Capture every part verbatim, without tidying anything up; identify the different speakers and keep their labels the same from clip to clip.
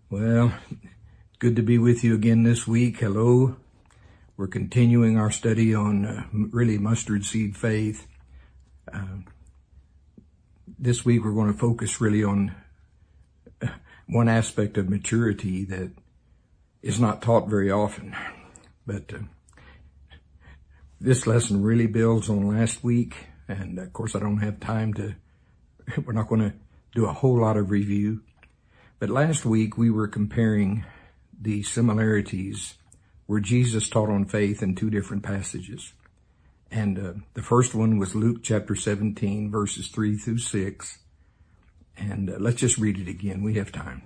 Speaker 1: Well, good to be with you again this week. Hello. We're continuing our study on uh, really mustard seed faith. Uh, this week we're going to focus really on uh, one aspect of maturity that is not taught very often. But uh, this lesson really builds on last week. And of course I don't have time to, we're not going to do a whole lot of review. But last week we were comparing the similarities where Jesus taught on faith in two different passages. And uh, the first one was Luke chapter seventeen, verses three through six. And uh, let's just read it again. We have time.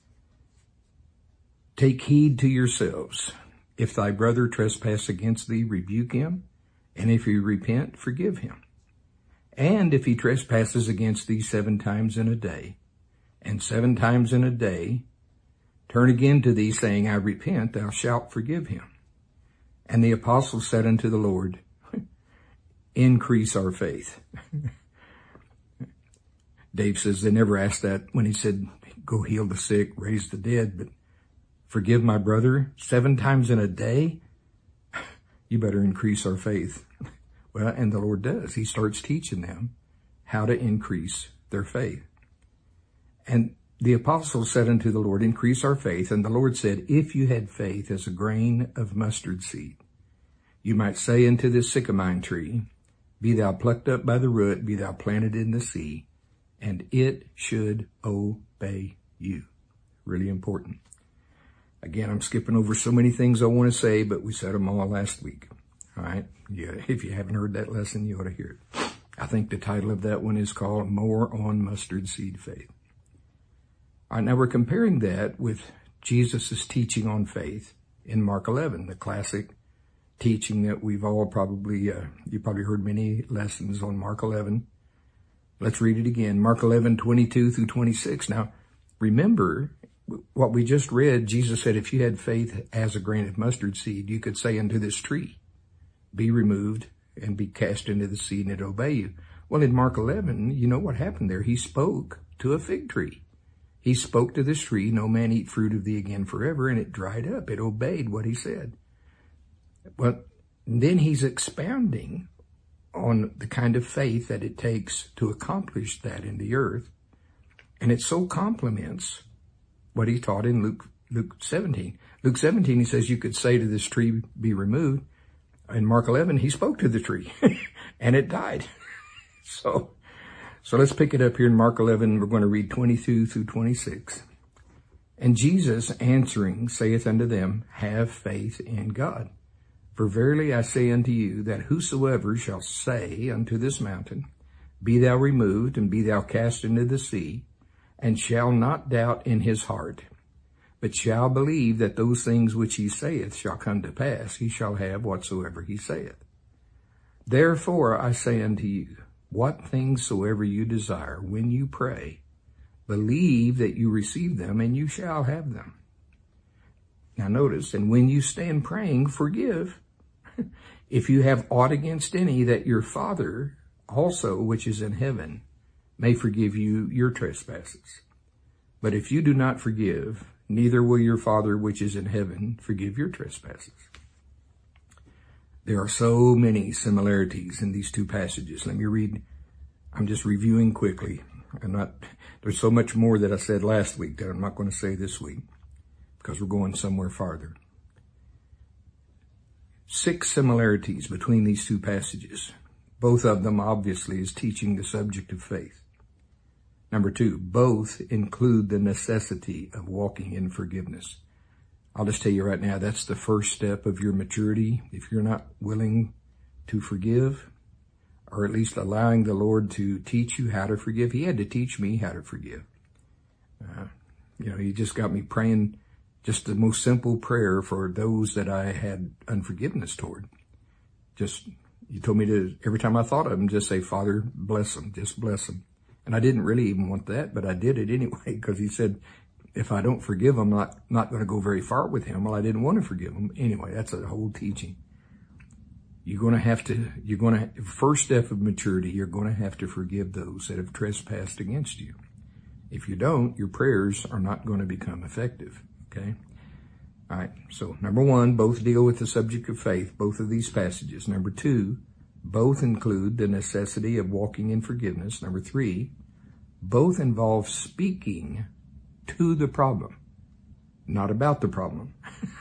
Speaker 1: Take heed to yourselves. If thy brother trespass against thee, rebuke him. And if he repent, forgive him. And if he trespasses against thee seven times in a day, and seven times in a day, turn again to thee, saying, I repent, thou shalt forgive him. And the apostles said unto the Lord, increase our faith. Dave says they never asked that when he said, go heal the sick, raise the dead, but forgive my brother seven times in a day? You better increase our faith. Well, and the Lord does. He starts teaching them how to increase their faith. And the apostles said unto the Lord, increase our faith. And the Lord said, if you had faith as a grain of mustard seed, you might say unto this sycamore tree, be thou plucked up by the root, be thou planted in the sea, and it should obey you. Really important. Again, I'm skipping over so many things I want to say, but we said them all last week. All right. Yeah. If you haven't heard that lesson, you ought to hear it. I think the title of that one is called More on Mustard Seed Faith. All right, now we're comparing that with Jesus' teaching on faith in Mark eleven, the classic teaching that we've all probably, uh, you probably heard many lessons on Mark eleven. Let's read it again. Mark eleven, twenty-two through twenty-six. Now, remember what we just read. Jesus said, if you had faith as a grain of mustard seed, you could say unto this tree, be removed and be cast into the sea, and it obey you. Well, in Mark eleven, you know what happened there? He spoke to a fig tree. He spoke to this tree, no man eat fruit of thee again forever, and it dried up. It obeyed what he said. Well, then he's expounding on the kind of faith that it takes to accomplish that in the earth. And it so complements what he taught in Luke, Luke seventeen. Luke seventeen, he says you could say to this tree, be removed. In Mark eleven, he spoke to the tree and it died. So, so let's pick it up here in Mark eleven. We're going to read twenty-two through twenty-six. And Jesus answering saith unto them, have faith in God. For verily I say unto you that whosoever shall say unto this mountain, be thou removed and be thou cast into the sea, and shall not doubt in his heart, but shall believe that those things which he saith shall come to pass, he shall have whatsoever he saith. Therefore I say unto you, what things soever you desire, when you pray, believe that you receive them, and you shall have them. Now notice, and when you stand praying, forgive, if you have aught against any, that your Father also, which is in heaven, may forgive you your trespasses. But if you do not forgive, neither will your Father which is in heaven forgive your trespasses. There are so many similarities in these two passages. Let me read. I'm just reviewing quickly. I'm not, there's so much more that I said last week that I'm not going to say this week because we're going somewhere farther. Six similarities between these two passages. Both of them obviously is teaching the subject of faith. Number two, both include the necessity of walking in forgiveness. I'll just tell you right now, that's the first step of your maturity. If you're not willing to forgive, or at least allowing the Lord to teach you how to forgive. He had to teach me how to forgive. Uh, you know, he just got me praying just the most simple prayer for those that I had unforgiveness toward. Just, he told me to, every time I thought of them, just say, Father, bless them, just bless them. And I didn't really even want that, but I did it anyway, because he said, if I don't forgive him, I'm not, not going to go very far with him. Well, I didn't want to forgive him. Anyway, that's a whole teaching. You're going to have to, you're going to, first step of maturity, you're going to have to forgive those that have trespassed against you. If you don't, your prayers are not going to become effective, okay? All right, so number one, both deal with the subject of faith, both of these passages. Number two, both include the necessity of walking in forgiveness. Number three, both involve speaking to the problem, not about the problem.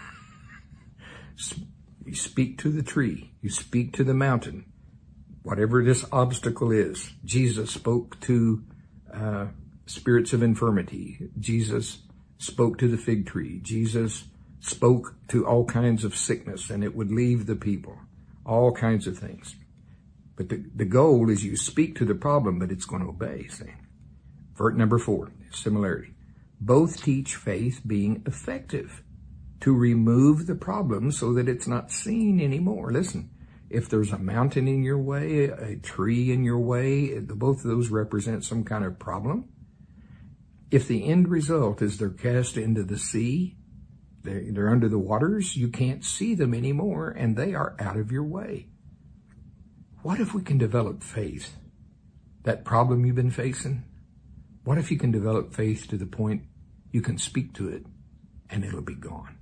Speaker 1: You speak to the tree. You speak to the mountain. Whatever this obstacle is, Jesus spoke to uh, spirits of infirmity. Jesus spoke to the fig tree. Jesus spoke to all kinds of sickness, and it would leave the people. All kinds of things. But the, the goal is you speak to the problem, but it's going to obey. See? Verse number four, similarity. Both teach faith being effective to remove the problem so that it's not seen anymore. Listen, if there's a mountain in your way, a tree in your way, both of those represent some kind of problem. If the end result is they're cast into the sea, they're, they're under the waters, you can't see them anymore, and they are out of your way. What if we can develop faith? That problem you've been facing, what if you can develop faith to the point you can speak to it and it'll be gone?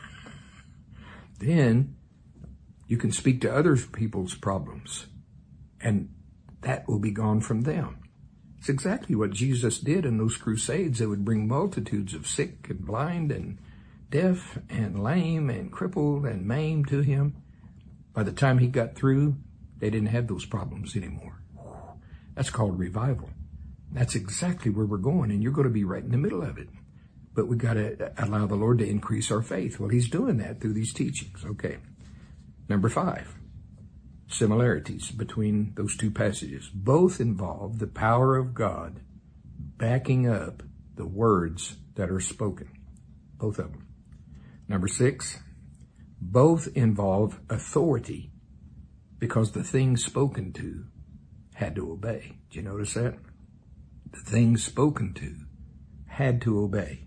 Speaker 1: Then you can speak to other people's problems, and that will be gone from them. It's exactly what Jesus did in those crusades that would bring multitudes of sick and blind and deaf and lame and crippled and maimed to him. By the time he got through, they didn't have those problems anymore. That's called revival. That's exactly where we're going, and you're going to be right in the middle of it. But we got to allow the Lord to increase our faith. Well, he's doing that through these teachings. Okay. Number five, similarities between those two passages. Both involve the power of God backing up the words that are spoken. Both of them. Number six, both involve authority because the thing spoken to had to obey. Did you notice that? The thing spoken to had to obey.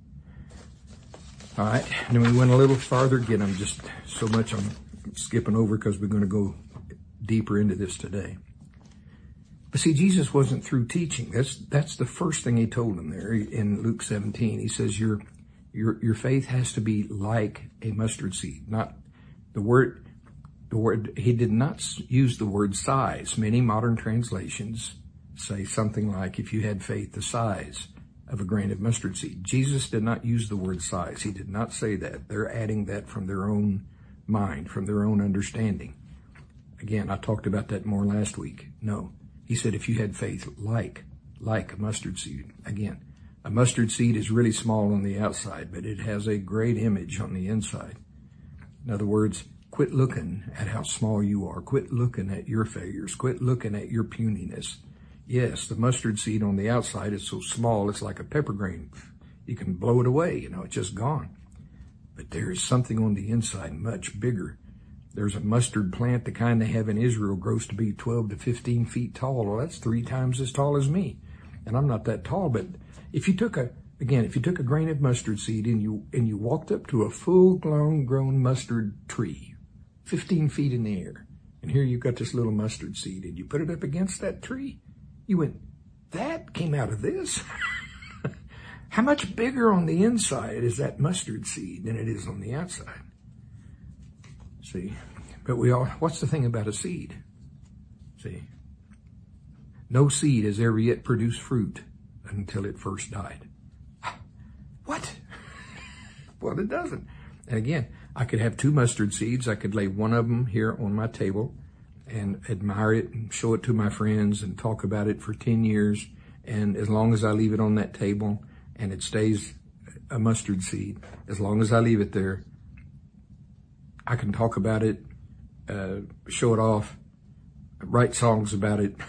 Speaker 1: All right, and then we went a little farther. Again, I'm just so much I'm skipping over because we're going to go deeper into this today. But see, Jesus wasn't through teaching. That's that's the first thing he told them there in Luke seventeen. He says, your your your faith has to be like a mustard seed. Not the word. The word. He did not use the word size. Many modern translations say something like, if you had faith the size of a grain of mustard seed. Jesus did not use the word size. He did not say that. They're adding that from their own mind, from their own understanding. Again, I talked about that more last week. No, he said if you had faith like, like a mustard seed. Again, a mustard seed is really small on the outside, but it has a great image on the inside. In other words, quit looking at how small you are. Quit looking at your failures. Quit looking at your puniness. Yes, the mustard seed on the outside is so small, it's like a pepper grain. You can blow it away, you know, it's just gone. But there is something on the inside much bigger. There's a mustard plant, the kind they have in Israel, grows to be twelve to fifteen feet tall. Well, that's three times as tall as me. And I'm not that tall, but if you took a, again, if you took a grain of mustard seed and you, and you walked up to a full-grown grown mustard tree, fifteen feet in the air, and here you've got this little mustard seed, and you put it up against that tree, you went, that came out of this? How much bigger on the inside is that mustard seed than it is on the outside? See, but we all, what's the thing about a seed? See, no seed has ever yet produced fruit until it first died. What? Well, it doesn't. And again, I could have two mustard seeds. I could lay one of them here on my table and admire it and show it to my friends and talk about it for ten years. And as long as I leave it on that table and it stays a mustard seed, as long as I leave it there, I can talk about it, uh, show it off, write songs about it,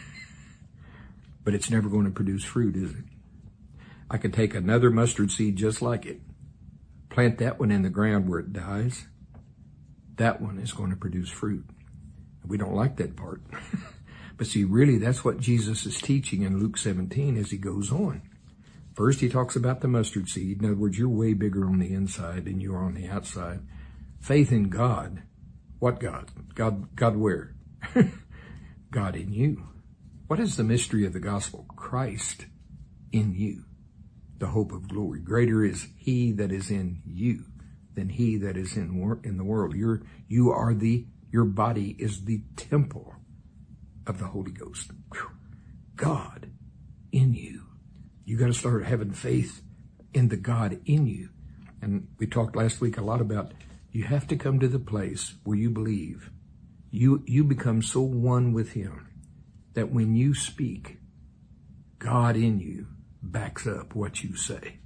Speaker 1: but it's never going to produce fruit, is it? I could take another mustard seed just like it, plant that one in the ground where it dies. That one is going to produce fruit. We don't like that part. But see, really, that's what Jesus is teaching in Luke seventeen as he goes on. First, he talks about the mustard seed. In other words, you're way bigger on the inside than you are on the outside. Faith in God. What God? God, God where? God in you. What is the mystery of the gospel? Christ in you, the hope of glory. Greater is he that is in you than he that is in wor- in the world. You're, you are the, your body is the temple of the Holy Ghost. Whew. God in you. You got to start having faith in the God in you. And we talked last week a lot about you have to come to the place where you believe. You, you become so one with him that when you speak, God in you backs up what you say.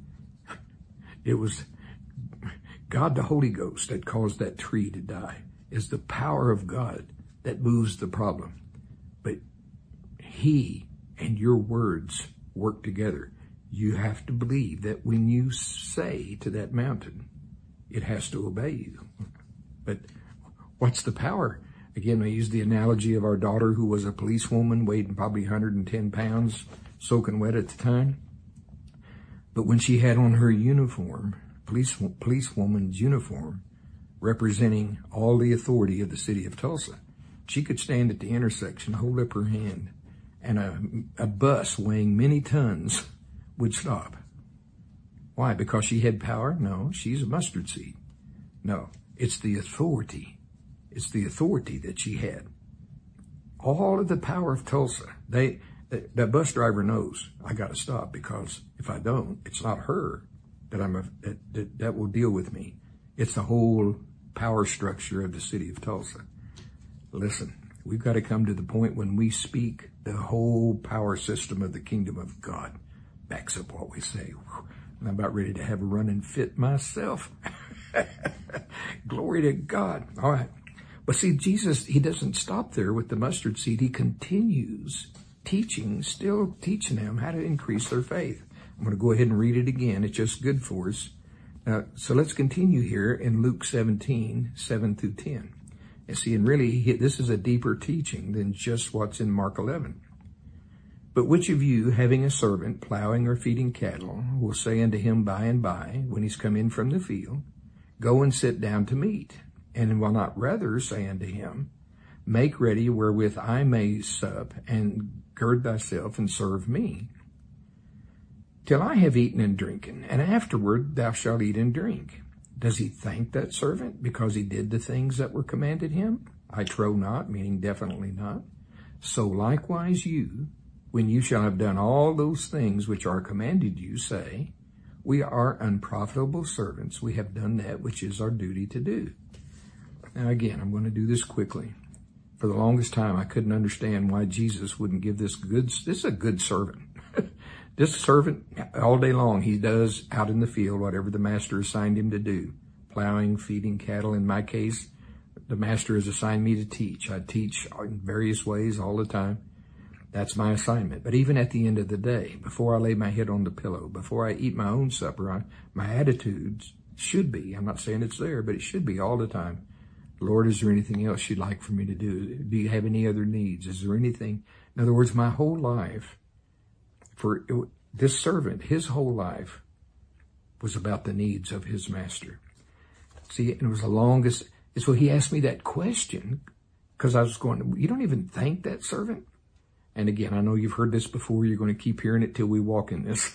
Speaker 1: It was God, the Holy Ghost, that caused that tree to die. It's the power of God that moves the problem. But he and your words work together. You have to believe that when you say to that mountain, it has to obey you. But what's the power? Again, I use the analogy of our daughter who was a policewoman, weighed probably one hundred ten pounds, soaking wet at the time. But when she had on her uniform, police policewoman's uniform, representing all the authority of the city of Tulsa, she could stand at the intersection, hold up her hand, and a, a bus weighing many tons would stop. Why? Because she had power? No, she's a mustard seed. No, it's the authority. It's the authority that she had. All of the power of Tulsa. They, that, that bus driver knows I got to stop, because if I don't, it's not her that I'm a, that, that that will deal with me. It's the whole power structure of the city of Tulsa. Listen, we've got to come to the point when we speak, the whole power system of the kingdom of God backs up what we say. I'm about ready to have a running fit myself. Glory to God. All right. But see, Jesus, he doesn't stop there with the mustard seed. He continues teaching, still teaching them how to increase their faith. I'm going to go ahead and read it again. It's just good for us. Uh, so let's continue here in Luke seventeen, seven through ten. And see, and really, this is a deeper teaching than just what's in Mark eleven. But which of you, having a servant plowing or feeding cattle, will say unto him by and by, when he's come in from the field, go and sit down to meat? And will not rather say unto him, make ready wherewith I may sup, and gird thyself and serve me, till I have eaten and drinken, and afterward thou shalt eat and drink? Does he thank that servant because he did the things that were commanded him? I trow not, meaning definitely not. So likewise you, when you shall have done all those things which are commanded you, say, we are unprofitable servants. We have done that which is our duty to do. Now again, I'm going to do this quickly. For the longest time, I couldn't understand why Jesus wouldn't give this good, this is a good servant. This servant, all day long, he does out in the field whatever the master assigned him to do. Plowing, feeding cattle. In my case, the master has assigned me to teach. I teach in various ways all the time. That's my assignment. But even at the end of the day, before I lay my head on the pillow, before I eat my own supper, I, my attitudes should be, I'm not saying it's there, but it should be all the time, Lord, is there anything else you'd like for me to do? Do you have any other needs? Is there anything? In other words, my whole life, for this servant, his whole life was about the needs of his master. See, and it was the longest. So he asked me that question because I was going, you don't even thank that servant? And again, I know you've heard this before. You're going to keep hearing it till we walk in this.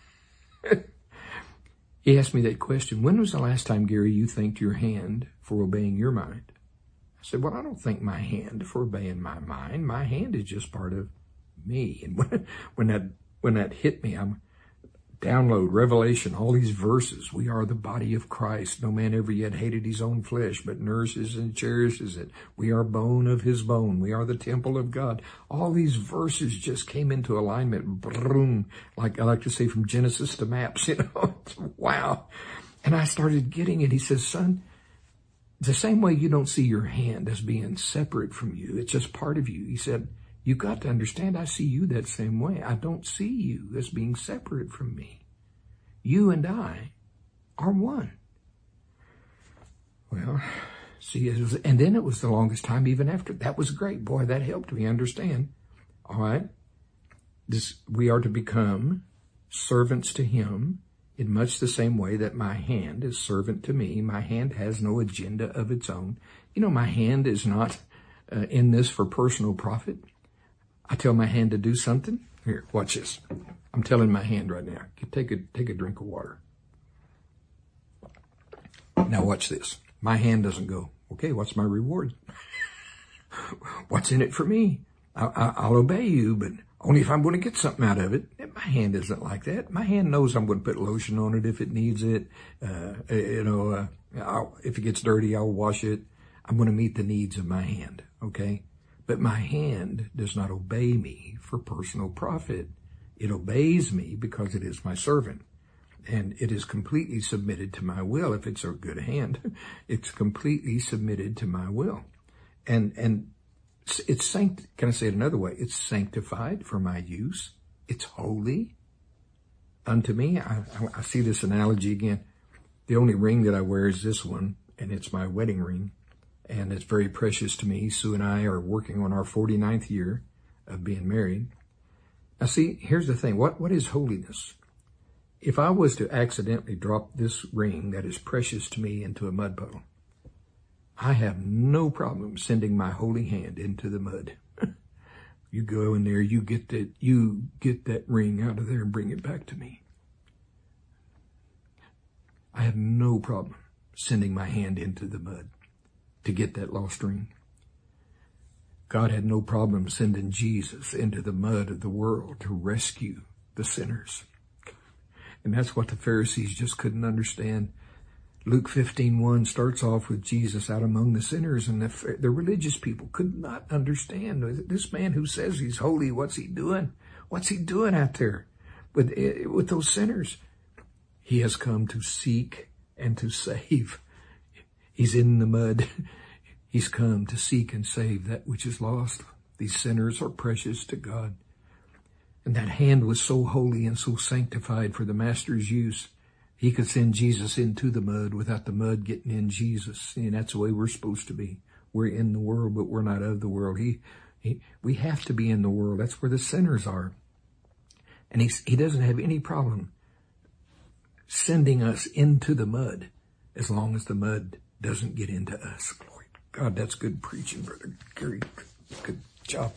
Speaker 1: He asked me that question. When was the last time, Gary, you thanked your hand for obeying your mind? I said, well, I don't thank my hand for obeying my mind. My hand is just part of me. And when, when that, when that hit me, I'm download Revelation, all these verses. We are the body of Christ. No man ever yet hated his own flesh, but nurses and cherishes it. We are bone of his bone. We are the temple of God. All these verses just came into alignment. Boom, like I like to say from Genesis to maps, you know, wow. And I started getting it. He says, son, the same way you don't see your hand as being separate from you, it's just part of you. He said, you got to understand, I see you that same way. I don't see you as being separate from me. You and I are one. Well, see, it was, and then it was the longest time even after. That was great. Boy, that helped me understand. All right. This, we are to become servants to him in much the same way that my hand is servant to me. My hand has no agenda of its own. You know, my hand is not uh, in this for personal profit. I tell my hand to do something. Here, watch this. I'm telling my hand right now. Take a, take a drink of water. Now watch this. My hand doesn't go, okay, what's my reward? What's in it for me? I, I, I'll obey you, but only if I'm going to get something out of it. My hand isn't like that. My hand knows I'm going to put lotion on it if it needs it. Uh, you know, uh, I'll, if it gets dirty, I'll wash it. I'm going to meet the needs of my hand, okay? But my hand does not obey me for personal profit. It obeys me because it is my servant. And it is completely submitted to my will. If it's a good hand, it's completely submitted to my will. And, and it's sanct, can I say it another way? It's sanctified for my use. It's holy unto me. I, I, I see this analogy again. The only ring that I wear is this one, and it's my wedding ring. And it's very precious to me. Sue and I are working on our forty-ninth year of being married. Now see, here's the thing. What, what is holiness? If I was to accidentally drop this ring that is precious to me into a mud puddle, I have no problem sending my holy hand into the mud. You go in there, you get that, you get that ring out of there and bring it back to me. I have no problem sending my hand into the mud to get that lost ring. God had no problem sending Jesus into the mud of the world to rescue the sinners. And that's what the Pharisees just couldn't understand. Luke fifteen one starts off with Jesus out among the sinners, and the, the religious people could not understand. This man who says he's holy, what's he doing? What's he doing out there with, with those sinners? He has come to seek and to save. He's in the mud. He's come to seek and save that which is lost. These sinners are precious to God. And that hand was so holy and so sanctified for the Master's use. He could send Jesus into the mud without the mud getting in Jesus. And that's the way we're supposed to be. We're in the world, but we're not of the world. He, he we have to be in the world. That's where the sinners are. And he, he doesn't have any problem sending us into the mud as long as the mud doesn't get into us. Glory to God, that's good preaching, Brother Gary. Good job.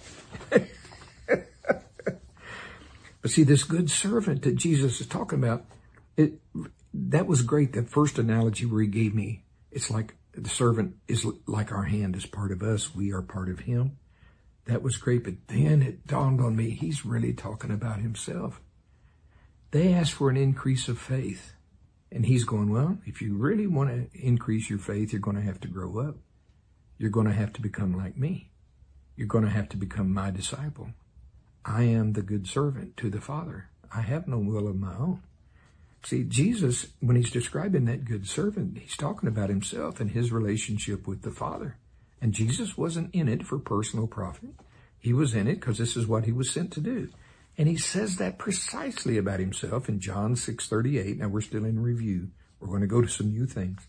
Speaker 1: But see, this good servant that Jesus is talking about, it, that was great. That first analogy where he gave me, it's like the servant is like our hand is part of us. We are part of him. That was great. But then it dawned on me, he's really talking about himself. They asked for an increase of faith. And he's going, well, if you really want to increase your faith, you're going to have to grow up. You're going to have to become like me. You're going to have to become my disciple. I am the good servant to the Father. I have no will of my own. See, Jesus, when he's describing that good servant, he's talking about himself and his relationship with the Father. And Jesus wasn't in it for personal profit. He was in it because this is what he was sent to do. And he says that precisely about himself in John six thirty-eight. Now we're still in review. We're going to go to some new things.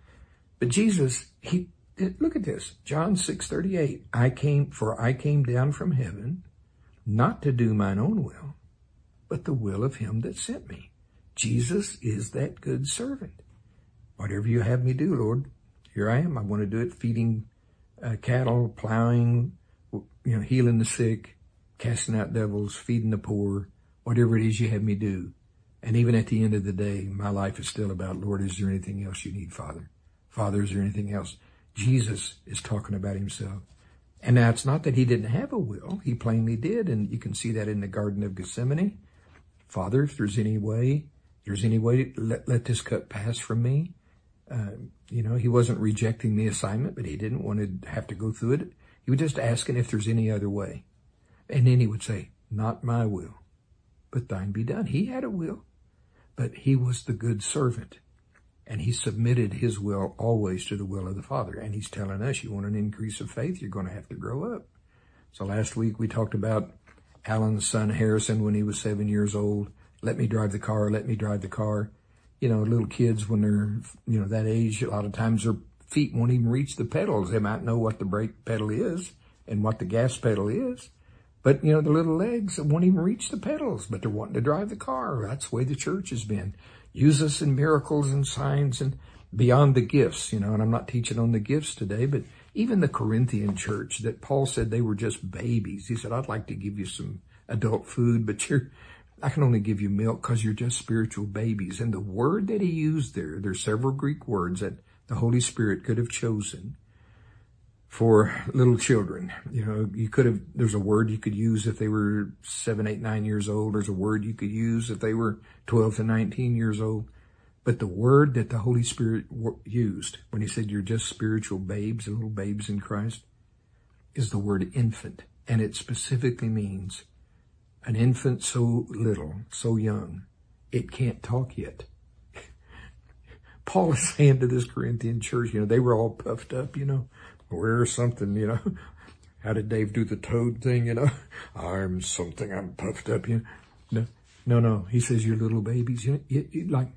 Speaker 1: But Jesus, he, look at this. John six thirty-eight. I came, for I came down from heaven, not to do mine own will, but the will of him that sent me. Jesus is that good servant. Whatever you have me do, Lord, here I am. I want to do it, feeding uh, cattle, plowing, you know, healing the sick, casting out devils, feeding the poor, whatever it is you have me do. And even at the end of the day, my life is still about, Lord, is there anything else you need, Father? Father, is there anything else? Jesus is talking about himself. And now it's not that he didn't have a will. He plainly did. And you can see that in the Garden of Gethsemane. Father, if there's any way, if there's any way, let, let this cup pass from me. Uh, you know, he wasn't rejecting the assignment, but he didn't want to have to go through it. He was just asking if there's any other way. And then he would say, not my will, but thine be done. He had a will, but he was the good servant. And he submitted his will always to the will of the Father. And he's telling us, you want an increase of faith, you're going to have to grow up. So last week we talked about Alan's son Harrison when he was seven years old. Let me drive the car, let me drive the car. You know, little kids, when they're, you know, that age, a lot of times their feet won't even reach the pedals. They might know what the brake pedal is and what the gas pedal is. But, you know, the little legs won't even reach the pedals, but they're wanting to drive the car. That's the way the church has been. Use us in miracles and signs and beyond the gifts, you know, and I'm not teaching on the gifts today, but even the Corinthian church that Paul said they were just babies. He said, I'd like to give you some adult food, but you're, I can only give you milk because you're just spiritual babies. And the word that he used there, there's several Greek words that the Holy Spirit could have chosen for little children. You know, you could have, there's a word you could use if they were seven, eight, nine years old. There's a word you could use if they were twelve to nineteen years old. But the word that the Holy Spirit used when he said you're just spiritual babes, little babes in Christ, is the word infant. And it specifically means an infant so little, so young, it can't talk yet. Paul is saying to this Corinthian church, you know, they were all puffed up, you know, we're something, you know. How did Dave do the toad thing, you know? I'm something, I'm puffed up, you know. No, no, no. He says you're little babies, you know, you, you, like,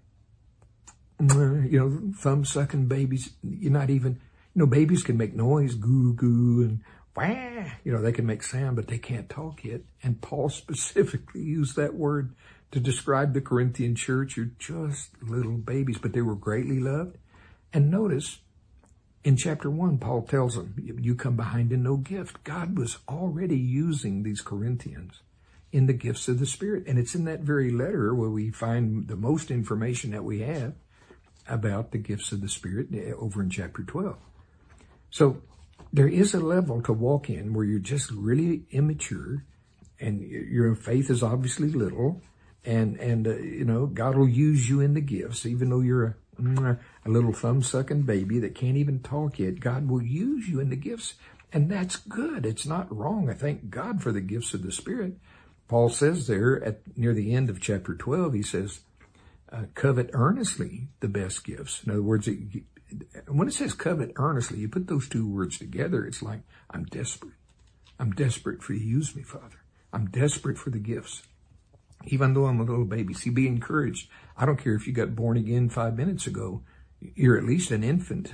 Speaker 1: you know, thumb-sucking babies. You're not even, you know, babies can make noise, goo, goo, and wah, you know, they can make sound, but they can't talk yet. And Paul specifically used that word to describe the Corinthian church. You're just little babies, but they were greatly loved. And notice, in chapter one, Paul tells them, you come behind in no gift. God was already using these Corinthians in the gifts of the Spirit. And it's in that very letter where we find the most information that we have about the gifts of the Spirit over in chapter twelve. So there is a level to walk in where you're just really immature and your faith is obviously little, and, and uh, you know, God will use you in the gifts, even though you're a, a little thumb-sucking baby that can't even talk yet. God will use you in the gifts, and that's good. It's not wrong. I thank God for the gifts of the Spirit. Paul says there at near the end of chapter twelve, he says, Uh, covet earnestly the best gifts. In other words, it, when it says covet earnestly, you put those two words together, it's like, I'm desperate. I'm desperate for you to use me, Father. I'm desperate for the gifts. Even though I'm a little baby. See, be encouraged. I don't care if you got born again five minutes ago. You're at least an infant.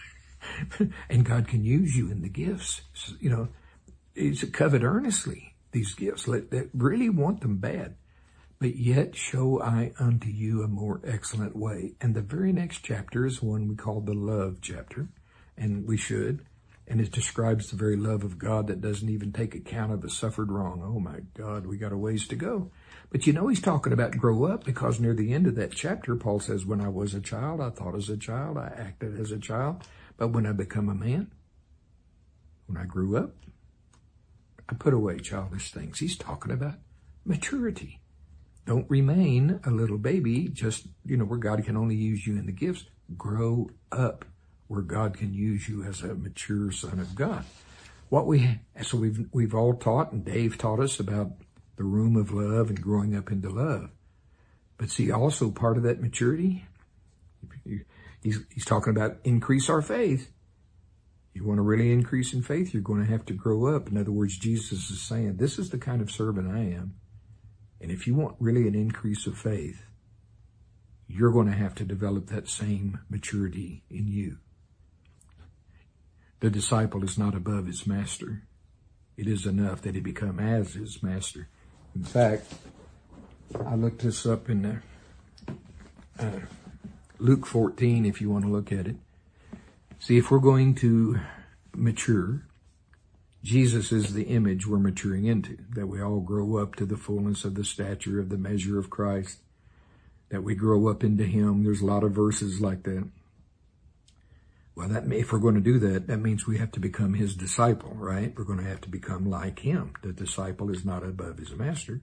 Speaker 1: And God can use you in the gifts. So, you know, it's a covet earnestly these gifts. Let, that really want them bad. But yet show I unto you a more excellent way. And the very next chapter is one we call the love chapter. And we should. And it describes the very love of God that doesn't even take account of the suffered wrong. Oh my God, we got a ways to go. But you know, he's talking about grow up, because near the end of that chapter, Paul says, when I was a child, I thought as a child, I acted as a child. But when I become a man, when I grew up, I put away childish things. He's talking about maturity. Don't remain a little baby, just, you know, where God can only use you in the gifts. Grow up where God can use you as a mature son of God. What we, so we've, we've all taught, and Dave taught us about the room of love and growing up into love. But see, also part of that maturity, he's, he's talking about increase our faith. You want to really increase in faith, you're going to have to grow up. In other words, Jesus is saying, this is the kind of servant I am. And if you want really an increase of faith, you're going to have to develop that same maturity in you. The disciple is not above his master. It is enough that he become as his master. In fact, I looked this up in uh, uh, Luke fourteen, if you want to look at it. See, if we're going to mature, Jesus is the image we're maturing into, that we all grow up to the fullness of the stature of the measure of Christ, that we grow up into him. There's a lot of verses like that. Well, that may, if we're going to do that, that means we have to become his disciple, right? We're going to have to become like him. The disciple is not above his master.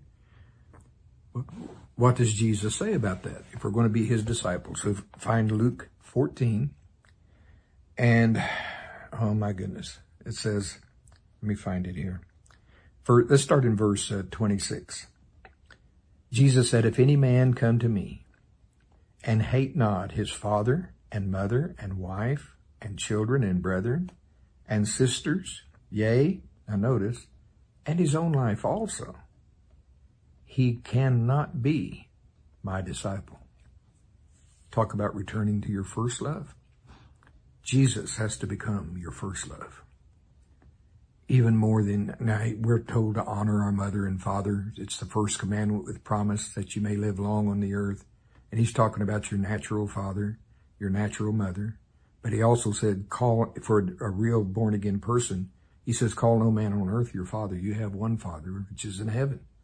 Speaker 1: What does Jesus say about that? If we're going to be his disciples, so find Luke fourteen, and, oh my goodness, it says, let me find it here. For, let's start in verse uh, twenty-six. Jesus said, if any man come to me and hate not his father and mother and wife and children and brethren and sisters, yea, now notice, and his own life also, he cannot be my disciple. Talk about returning to your first love. Jesus has to become your first love. Even more than, now we're told to honor our mother and father. It's the first commandment with promise that you may live long on the earth. And he's talking about your natural father, your natural mother. But he also said, call, for a real born again person, he says, call no man on earth your father. You have one Father, which is in heaven.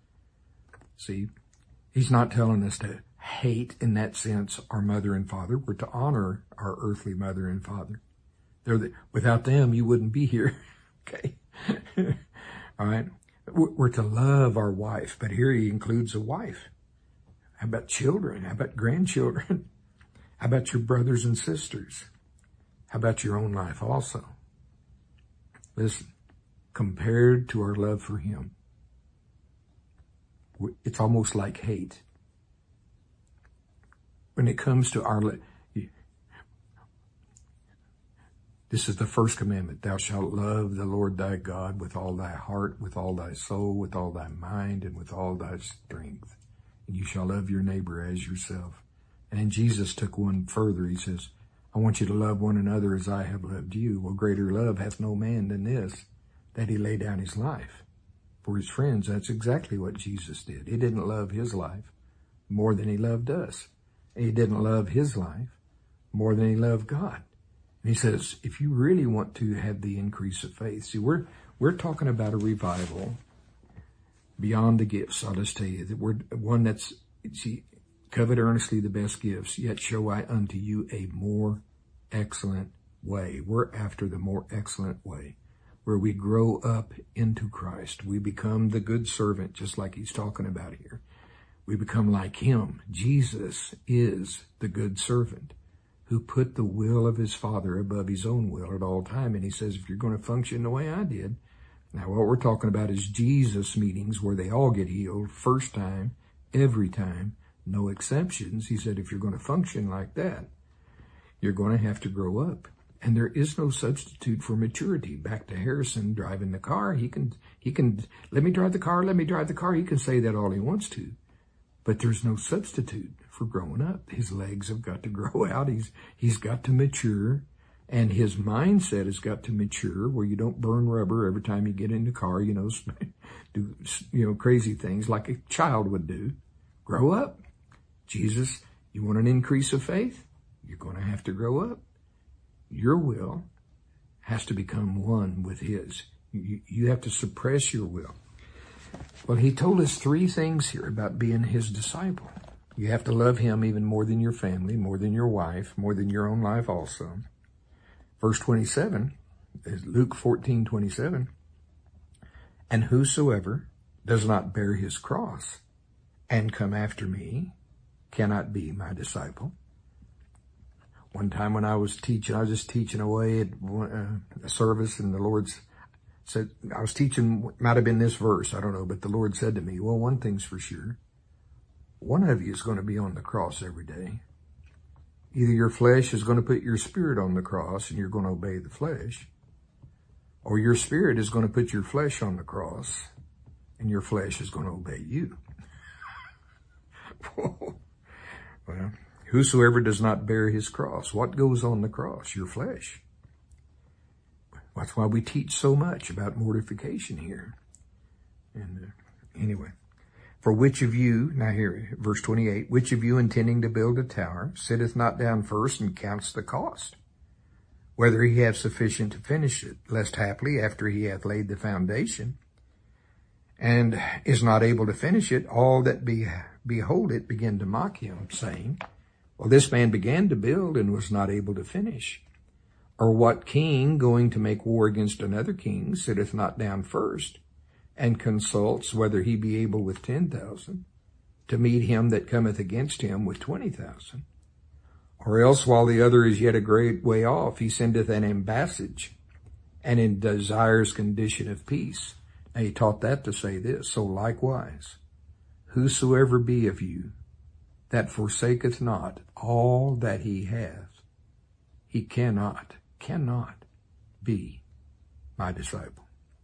Speaker 1: See, he's not telling us to hate, in that sense, our mother and father. We're to honor our earthly mother and father. They're the, without them, you wouldn't be here. Okay. All right. We're to love our wife, but here he includes a wife. How about children? How about grandchildren? How about your brothers and sisters? How about your own life also? Listen, compared to our love for him, it's almost like hate. When it comes to our, this is the first commandment. Thou shalt love the Lord thy God with all thy heart, with all thy soul, with all thy mind, and with all thy strength. And you shall love your neighbor as yourself. And then Jesus took one further. He says, I want you to love one another as I have loved you. Well, greater love hath no man than this, that he lay down his life for his friends. That's exactly what Jesus did. He didn't love his life more than he loved us. He didn't love his life more than he loved God. And he says, if you really want to have the increase of faith, see, we're, we're talking about a revival beyond the gifts. I'll just tell you that we're one that's, see, covet earnestly the best gifts, yet show I unto you a more excellent way. We're after the more excellent way, where we grow up into Christ. We become the good servant, just like he's talking about here. We become like him. Jesus is the good servant who put the will of his Father above his own will at all time. And he says, if you're going to function the way I did, now what we're talking about is Jesus meetings where they all get healed, first time, every time, no exceptions. He said, if you're going to function like that, you're going to have to grow up. And there is no substitute for maturity. Back to Harrison driving the car. He can, he can, let me drive the car, let me drive the car. He can say that all he wants to. But there's no substitute for growing up. His legs have got to grow out. He's, he's got to mature. And his mindset has got to mature where you don't burn rubber every time you get in the car, you know, do, you know, crazy things like a child would do. Grow up. Jesus, you want an increase of faith? You're going to have to grow up. Your will has to become one with his. You, you have to suppress your will. Well, he told us three things here about being his disciple. You have to love him even more than your family, more than your wife, more than your own life also. Verse twenty-seven, is Luke fourteen twenty-seven. And whosoever does not bear his cross and come after me cannot be my disciple. One time when I was teaching, I was just teaching away at a service, and the Lord's said, I was teaching, might have been this verse, I don't know, but the Lord said to me, well, one thing's for sure. One of you is going to be on the cross every day. Either your flesh is going to put your spirit on the cross and you're going to obey the flesh, or your spirit is going to put your flesh on the cross and your flesh is going to obey you. Well, whosoever does not bear his cross, what goes on the cross? Your flesh. That's why we teach so much about mortification here. And uh, anyway, for which of you, now here, verse twenty-eight, which of you intending to build a tower sitteth not down first and counts the cost, whether he have sufficient to finish it, lest haply after he hath laid the foundation and is not able to finish it, all that be, behold it begin to mock him, saying, well, this man began to build and was not able to finish. Or what king going to make war against another king sitteth not down first and consults whether he be able with ten thousand to meet him that cometh against him with twenty thousand? Or else while the other is yet a great way off, he sendeth an ambassage and in desires condition of peace. Now he taught that to say this, so likewise, whosoever be of you that forsaketh not all that he hath, he cannot, cannot be my disciple.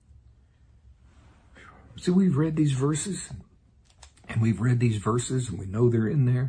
Speaker 1: See, we've read these verses, and we've read these verses, and we know they're in there.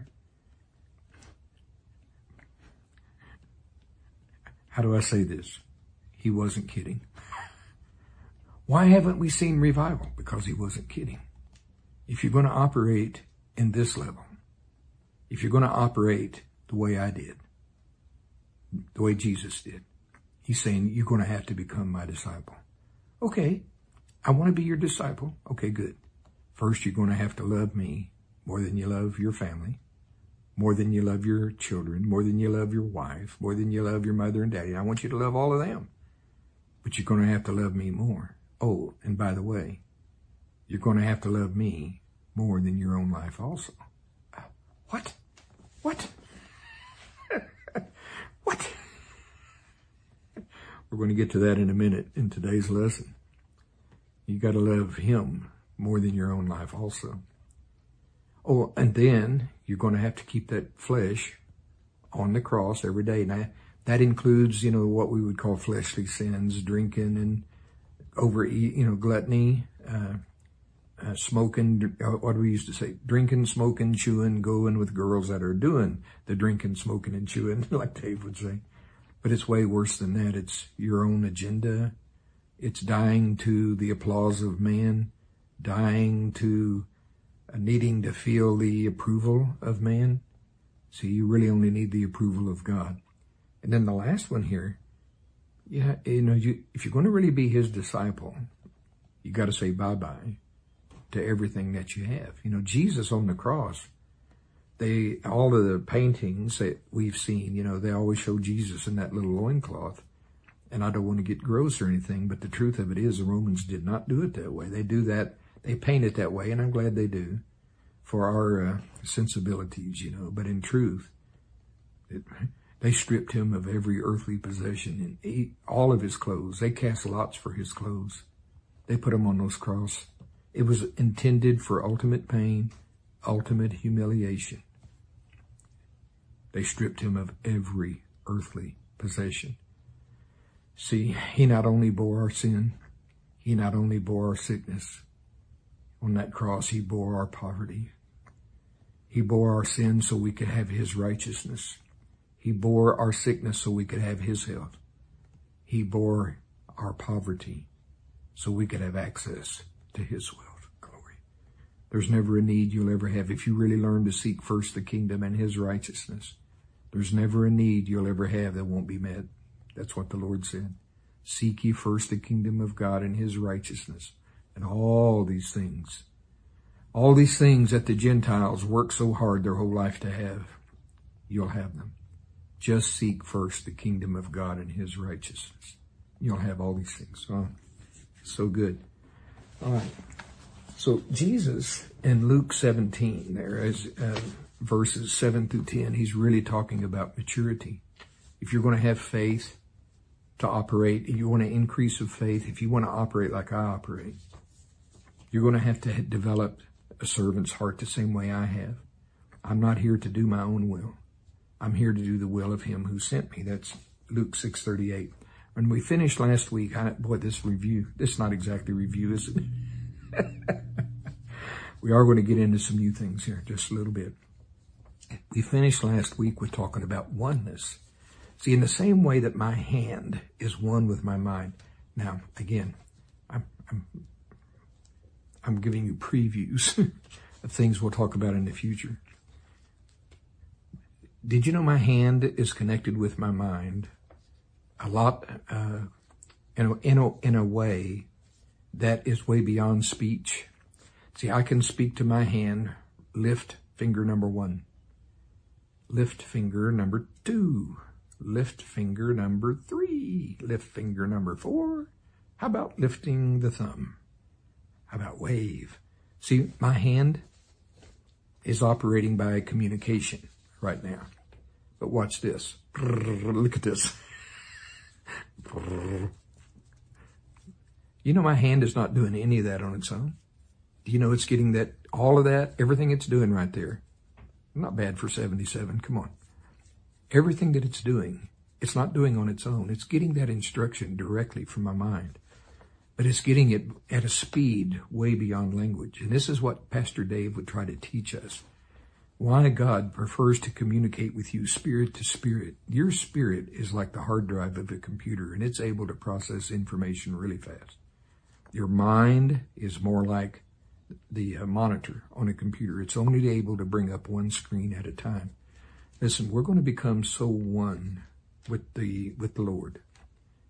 Speaker 1: How do I say this? He wasn't kidding. Why haven't we seen revival? Because he wasn't kidding. If you're going to operate in this level, if you're going to operate the way I did, the way Jesus did, he's saying you're going to have to become my disciple. Okay, I want to be your disciple. Okay, good. First, you're going to have to love me more than you love your family, more than you love your children, more than you love your wife, more than you love your mother and daddy. I want you to love all of them. But you're going to have to love me more. Oh, and by the way, you're going to have to love me more than your own life also. Uh, what? What? What? We're going to get to that in a minute in today's lesson. You got to love him more than your own life also. Oh, and then you're going to have to keep that flesh on the cross every day. Now, that includes, you know, what we would call fleshly sins, drinking and overeat, you know, gluttony, uh, uh, smoking, what do we used to say? Drinking, smoking, chewing, going with girls that are doing the drinking, smoking, and chewing, like Dave would say. But it's way worse than that. It's your own agenda. It's dying to the applause of man, dying to uh, needing to feel the approval of man. See, you really only need the approval of God. And then the last one here, yeah, you know, you, if you're going to really be his disciple, you got to say bye-bye to everything that you have. You know, Jesus on the cross, they, all of the paintings that we've seen, you know, they always show Jesus in that little loincloth. And I don't want to get gross or anything, but the truth of it is the Romans did not do it that way. They do that, they paint it that way, and I'm glad they do, for our uh, sensibilities, you know. But in truth, it, they stripped him of every earthly possession and he, all of his clothes. They cast lots for his clothes. They put him on those crosses. It was intended for ultimate pain, ultimate humiliation. They stripped him of every earthly possession. See, he not only bore our sin, he not only bore our sickness. On that cross, he bore our poverty. He bore our sin so we could have his righteousness. He bore our sickness so we could have his health. He bore our poverty so we could have access to his wealth. Glory. There's never a need you'll ever have if you really learn to seek first the kingdom and his righteousness. There's never a need you'll ever have that won't be met. That's what the Lord said. Seek ye first the kingdom of God and his righteousness. And all these things, all these things that the Gentiles work so hard their whole life to have, you'll have them. Just seek first the kingdom of God and his righteousness. You'll have all these things. Oh, so good. All right. So Jesus in Luke seventeen, there is uh, verses seven through ten, he's really talking about maturity. If you're going to have faith to operate, if you want to increase of faith, if you want to operate like I operate, you're going to have to develop a servant's heart the same way I have. I'm not here to do my own will. I'm here to do the will of him who sent me. That's Luke six thirty-eight. When we finished last week, I, boy, this review, this is not exactly review, is it? We are going to get into some new things here, just a little bit. We finished last week with talking about oneness. See, in the same way that my hand is one with my mind. Now, again, I'm, I'm, I'm giving you previews of things we'll talk about in the future. Did you know my hand is connected with my mind a lot, uh, in a, in a, in a way that is way beyond speech? See, I can speak to my hand, lift finger number one, lift finger number two, lift finger number three, lift finger number four. How about lifting the thumb? How about wave? See, my hand is operating by communication right now. But watch this. Look at this. You know my hand is not doing any of that on its own. Do you know it's getting that, all of that, everything it's doing right there? Not bad for seventy-seven, come on. Everything that it's doing, it's not doing on its own. It's getting that instruction directly from my mind. But it's getting it at a speed way beyond language. And this is what Pastor Dave would try to teach us. Why God prefers to communicate with you spirit to spirit. Your spirit is like the hard drive of a computer, and it's able to process information really fast. Your mind is more like the uh, monitor on a computer. It's only able to bring up one screen at a time. Listen, we're going to become so one with the with the Lord.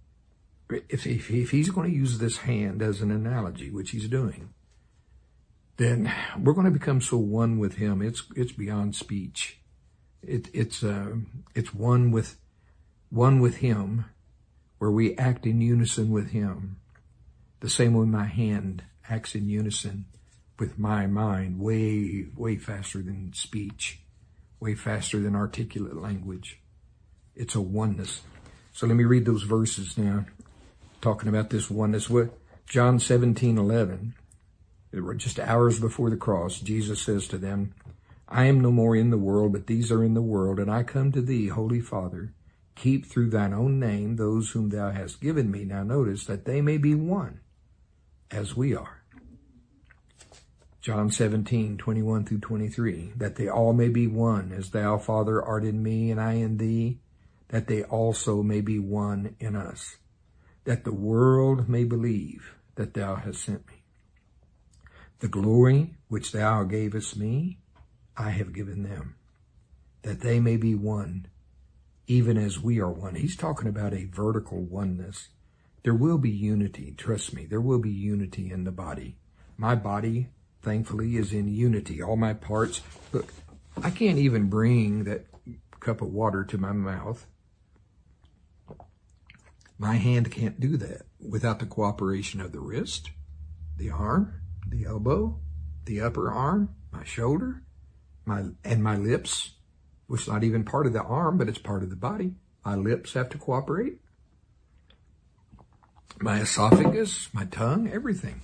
Speaker 1: If, if, if he's going to use this hand as an analogy, which he's doing, then we're going to become so one with him. It's, it's beyond speech. It, it's, uh, it's one with, one with him, where we act in unison with him. The same way my hand acts in unison with my mind, way, way faster than speech, way faster than articulate language. It's a oneness. So let me read those verses now, talking about this oneness. What John seventeen eleven, just hours before the cross, Jesus says to them, I am no more in the world, but these are in the world, and I come to thee, Holy Father. Keep through thine own name those whom thou hast given me. Now notice that they may be one, as we are. John seventeen, twenty-one through twenty-three, that they all may be one, as thou, Father, art in me, and I in thee, that they also may be one in us, that the world may believe that thou hast sent me. The glory which thou gavest me, I have given them, that they may be one, even as we are one. He's talking about a vertical oneness. There will be unity, trust me, there will be unity in the body. My body, thankfully, is in unity. All my parts, look, I can't even bring that cup of water to my mouth. My hand can't do that without the cooperation of the wrist, the arm, the elbow, the upper arm, my shoulder, my and my lips, which is not even part of the arm, but it's part of the body. My lips have to cooperate. My esophagus, my tongue, everything.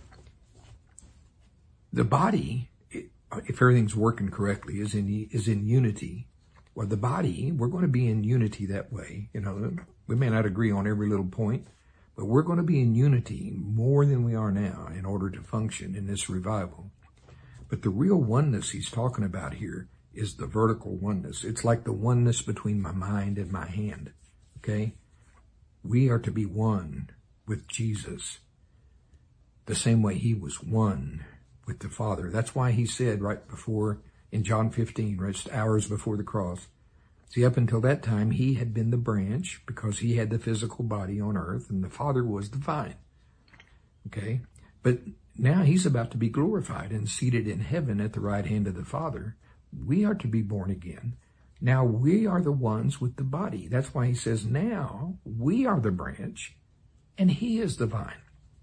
Speaker 1: The body, if everything's working correctly, is in is in unity. Well, the body, we're going to be in unity that way. You know, we may not agree on every little point, but we're going to be in unity more than we are now in order to function in this revival. But the real oneness he's talking about here is the vertical oneness. It's like the oneness between my mind and my hand, okay? We are to be one with Jesus the same way he was one with the Father. That's why he said right before, in John fifteen, just hours before the cross, see, up until that time, he had been the branch because he had the physical body on earth and the Father was the vine, okay? But now he's about to be glorified and seated in heaven at the right hand of the Father. We are to be born again. Now we are the ones with the body. That's why he says now we are the branch and he is the vine.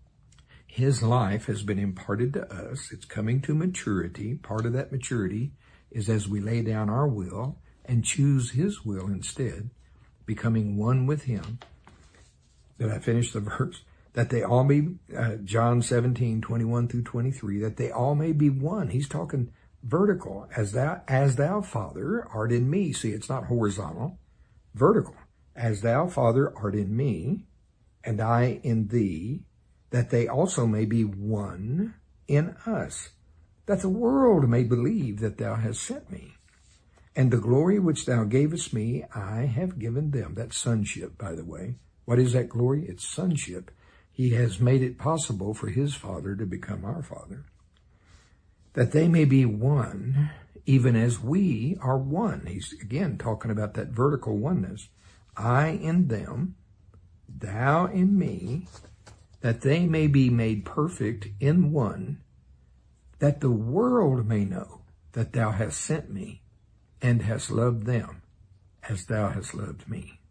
Speaker 1: His life has been imparted to us. It's coming to maturity. Part of that maturity is as we lay down our will and choose his will instead, becoming one with him. Did I finish the verse? That they all be, uh, John seventeen, twenty-one through twenty-three, that they all may be one. He's talking vertical, as thou, as thou, Father, art in me. See, it's not horizontal, vertical. As thou, Father, art in me, and I in thee, that they also may be one in us, that the world may believe that thou hast sent me. And the glory which thou gavest me, I have given them. That's sonship, by the way. What is that glory? It's sonship. He has made it possible for his Father to become our Father, that they may be one, even as we are one. He's again talking about that vertical oneness. I in them, thou in me, that they may be made perfect in one, that the world may know that thou hast sent me and hast loved them as thou hast loved me.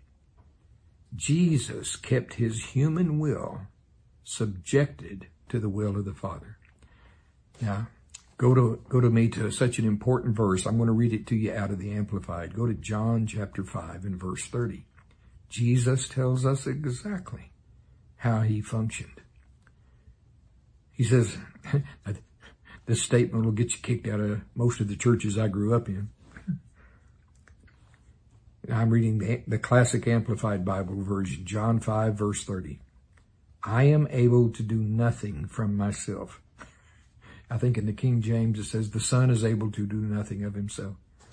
Speaker 1: Jesus kept his human will subjected to the will of the Father. Now, go to, go to me to such an important verse. I'm going to read it to you out of the Amplified. Go to John chapter five and verse thirty. Jesus tells us exactly how he functioned. He says, this statement will get you kicked out of most of the churches I grew up in. I'm reading the, the Classic Amplified Bible version, John five, verse thirty. I am able to do nothing from myself. I think in the King James it says, the Son is able to do nothing of himself.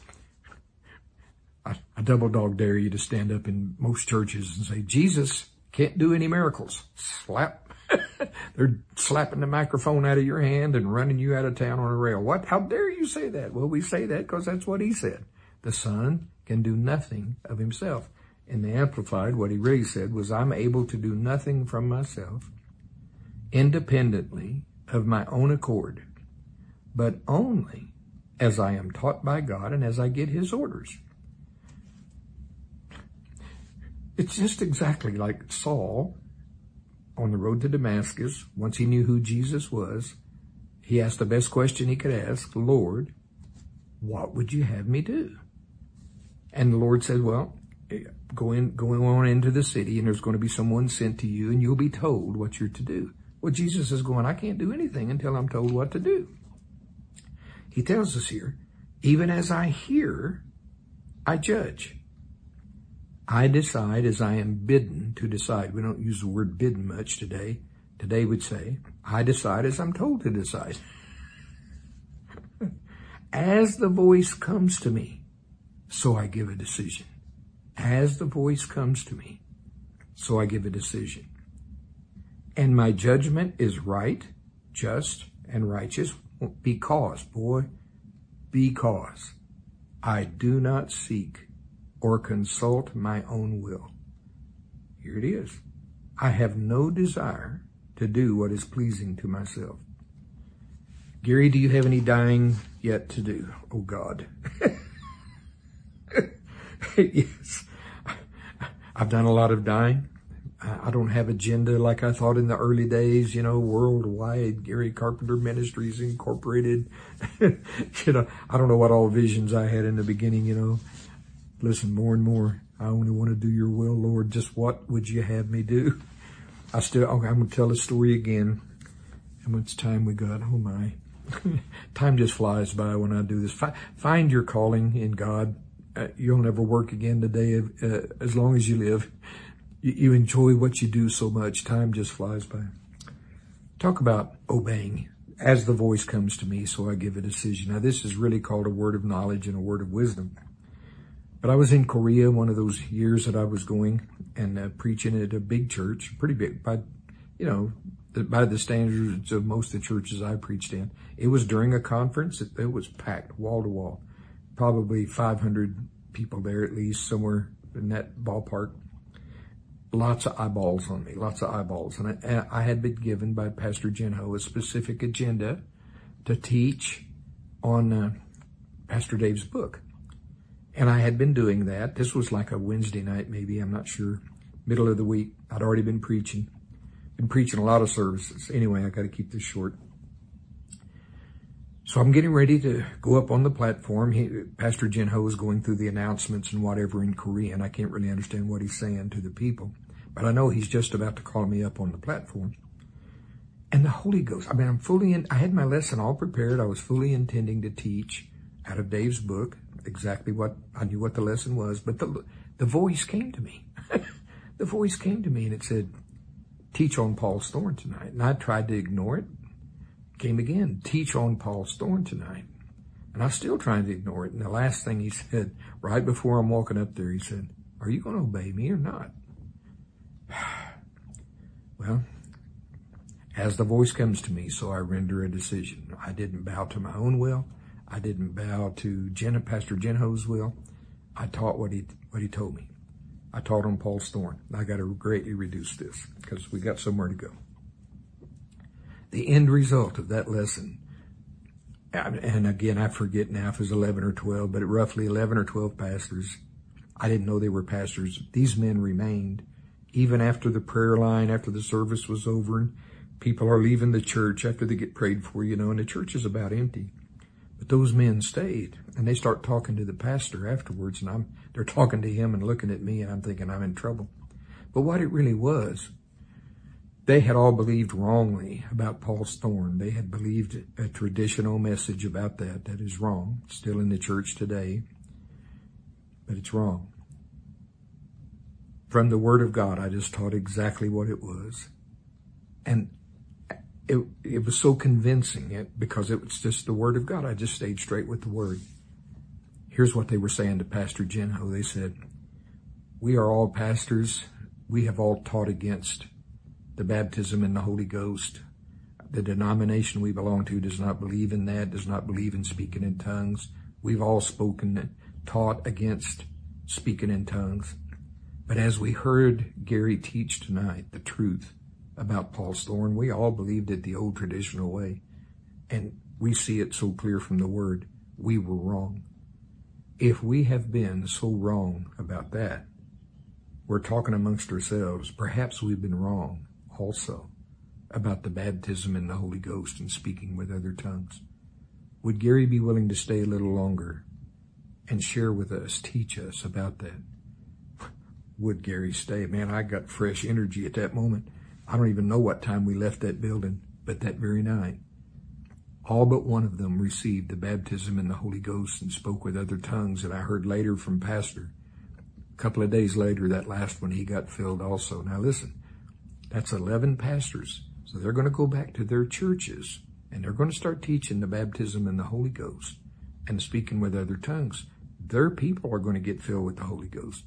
Speaker 1: I, I double dog dare you to stand up in most churches and say, Jesus can't do any miracles. Slap. They're slapping the microphone out of your hand and running you out of town on a rail. What? How dare you say that? Well, we say that because that's what he said. The Son can do nothing of himself. In the Amplified, what he really said was, I'm able to do nothing from myself, independently of my own accord, but only as I am taught by God and as I get his orders. It's just exactly like Saul on the road to Damascus. Once he knew who Jesus was, he asked the best question he could ask, Lord, what would you have me do? And the Lord said, well, go in, go on into the city, and there's going to be someone sent to you, and you'll be told what you're to do. Well, Jesus is going, I can't do anything until I'm told what to do. He tells us here, even as I hear, I judge. I decide as I am bidden to decide. We don't use the word bidden much today. Today we'd say, I decide as I'm told to decide. As the voice comes to me, so I give a decision. As the voice comes to me, so I give a decision. And my judgment is right, just, and righteous because, boy, because I do not seek or consult my own will. Here it is. I have no desire to do what is pleasing to myself. Gary, do you have any dying yet to do? Oh, God. Yes. I've done a lot of dying. I don't have agenda like I thought in the early days, you know, worldwide, Gary Carpenter Ministries Incorporated. You know, I don't know what all visions I had in the beginning, you know. Listen, more and more, I only want to do your will, Lord. Just what would you have me do? I still, okay, I'm going to tell a story again. How much time we got? Oh, my. Time just flies by when I do this. Fi- find your calling in God. Uh, you'll never work again today uh, as long as you live. You, you enjoy what you do so much. Time just flies by. Talk about obeying. As the voice comes to me, so I give a decision. Now, this is really called a word of knowledge and a word of wisdom. But I was in Korea one of those years that I was going and uh, preaching at a big church, pretty big, by, you know, by the standards of most of the churches I preached in. It was during a conference. It, it was packed wall to wall. Probably five hundred people there at least, somewhere in that ballpark. Lots of eyeballs on me, lots of eyeballs. And I, and I had been given by Pastor Jen Ho a specific agenda to teach on uh, Pastor Dave's book. And I had been doing that. This was like a Wednesday night, maybe, I'm not sure. Middle of the week. I'd already been preaching. Been preaching a lot of services. Anyway, I got to keep this short. So I'm getting ready to go up on the platform. He, Pastor Jen Ho is going through the announcements and whatever in Korean. I can't really understand what he's saying to the people. But I know he's just about to call me up on the platform. And the Holy Ghost, I mean, I'm fully in, I had my lesson all prepared. I was fully intending to teach out of Dave's book. Exactly what, I knew what the lesson was, but the, the voice came to me. The voice came to me and it said, teach on Paul's thorn tonight. And I tried to ignore it. Came again, teach on Paul's thorn tonight. And I was still trying to ignore it. And the last thing he said, right before I'm walking up there, he said, are you going to obey me or not? Well, as the voice comes to me, so I render a decision. I didn't bow to my own will. I didn't bow to Jen, Pastor Jen Ho's will. I taught what he what he told me. I taught on Paul's thorn. I got to greatly reduce this because we got somewhere to go. The end result of that lesson, and again, I forget now if it was eleven or twelve, but roughly eleven or twelve pastors. I didn't know they were pastors. These men remained even after the prayer line, after the service was over, and people are leaving the church after they get prayed for, you know, and the church is about empty. But those men stayed, and they start talking to the pastor afterwards, and I'm they're talking to him and looking at me, and I'm thinking I'm in trouble. But what it really was, they had all believed wrongly about Paul's thorn. They had believed a traditional message about that. That is wrong. It's still in the church today, but it's wrong. From the Word of God, I just taught exactly what it was. And it, it was so convincing it, because it was just the Word of God. I just stayed straight with the Word. Here's what they were saying to Pastor Jen Ho. They said, we are all pastors. We have all taught against the baptism in the Holy Ghost. The denomination we belong to does not believe in that, does not believe in speaking in tongues. We've all spoken, taught against speaking in tongues. But as we heard Gary teach tonight, the truth about Paul's thorn, we all believed it the old traditional way. And We see it so clear from the Word. We were wrong. If we have been so wrong about that, we're talking amongst ourselves. Perhaps we've been wrong also about the baptism in the Holy Ghost and speaking with other tongues. Would Gary be willing to stay a little longer and share with us, teach us about that? Would Gary stay? Man, I got fresh energy at that moment. I don't even know what time we left that building, but that very night, all but one of them received the baptism in the Holy Ghost and spoke with other tongues. And I heard later from Pastor, a couple of days later, that last one, he got filled also. Now listen, that's eleven pastors. So they're going to go back to their churches and they're going to start teaching the baptism in the Holy Ghost and speaking with other tongues. Their people are going to get filled with the Holy Ghost.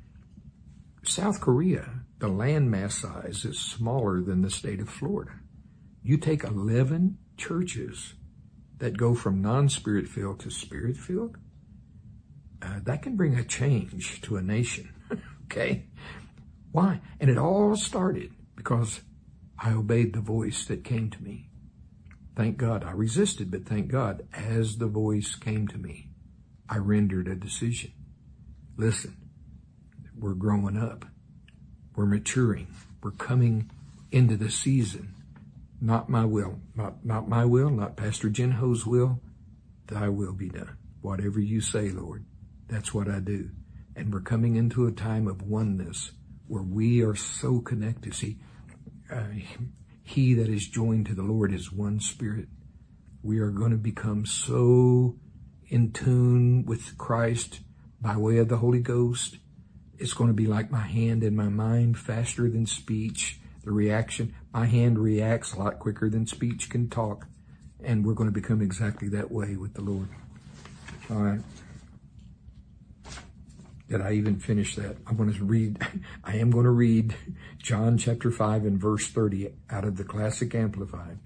Speaker 1: South Korea, the landmass size is smaller than the state of Florida. You take eleven churches that go from non-spirit filled to spirit filled, uh, that can bring a change to a nation. Okay? Why? And it all started because I obeyed the voice that came to me. Thank God. I resisted, but thank God, as the voice came to me, I rendered a decision. Listen, we're growing up. We're maturing. We're coming into the season. Not my will. Not, not my will, not Pastor Jinho's will. Thy will be done. Whatever you say, Lord, that's what I do. And we're coming into a time of oneness where we are so connected. See, uh, he that is joined to the Lord is one spirit. We are going to become so in tune with Christ by way of the Holy Ghost. It's going to be like my hand and my mind, faster than speech. The reaction, my hand reacts a lot quicker than speech can talk. And we're going to become exactly that way with the Lord. All right. Did I even finish that? I'm going to read, I am going to read John chapter five and verse thirty out of the Classic Amplified.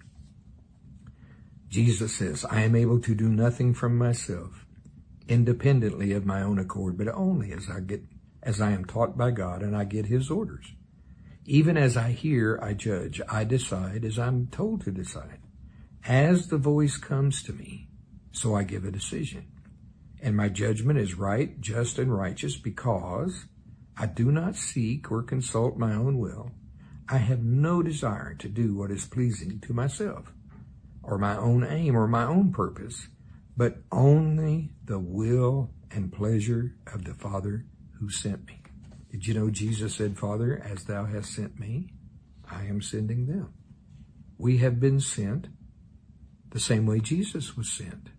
Speaker 1: Jesus says, I am able to do nothing from myself, independently of my own accord, but only as I get, as I am taught by God and I get his orders. Even as I hear, I judge. I decide as I'm told to decide. As the voice comes to me, so I give a decision. And my judgment is right, just, and righteous because I do not seek or consult my own will. I have no desire to do what is pleasing to myself or my own aim or my own purpose, but only the will and pleasure of the Father who sent me. Did you know Jesus said, Father, as thou hast sent me, I am sending them. We have been sent the same way Jesus was sent.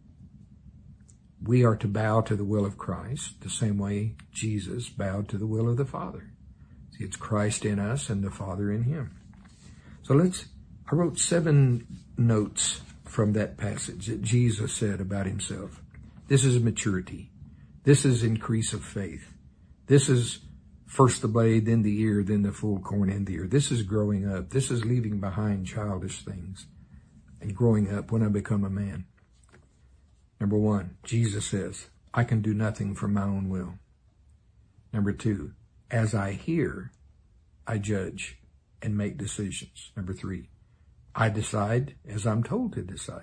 Speaker 1: We are to bow to the will of Christ the same way Jesus bowed to the will of the Father. See, it's Christ in us and the Father in him. So let's, I wrote seven notes from that passage that Jesus said about himself. This is maturity. This is increase of faith. This is first the blade, then the ear, then the full corn in the ear. This is growing up. This is leaving behind childish things and growing up when I become a man. Number one, Jesus says, I can do nothing from my own will. Number two, as I hear, I judge and make decisions. Number three, I decide as I'm told to decide.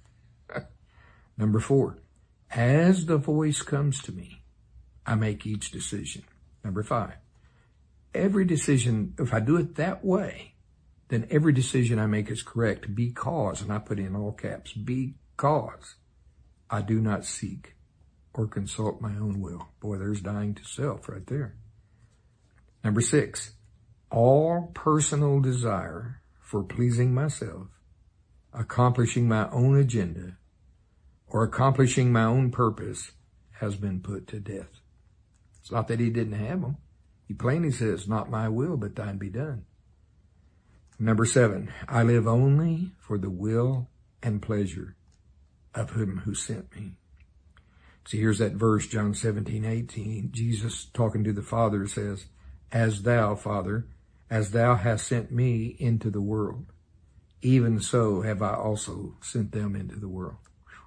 Speaker 1: Number four, as the voice comes to me, I make each decision. Number five, every decision, if I do it that way, then every decision I make is correct because, and I put in all caps, because I do not seek or consult my own will. Boy, there's dying to self right there. Number six, all personal desire for pleasing myself, accomplishing my own agenda, or accomplishing my own purpose has been put to death. It's not that he didn't have them. He plainly says, not my will, but thine be done. Number seven, I live only for the will and pleasure of him who sent me. See, here's that verse, John seventeen, eighteen. Jesus talking to the Father says, as thou, Father, as thou hast sent me into the world, even so have I also sent them into the world.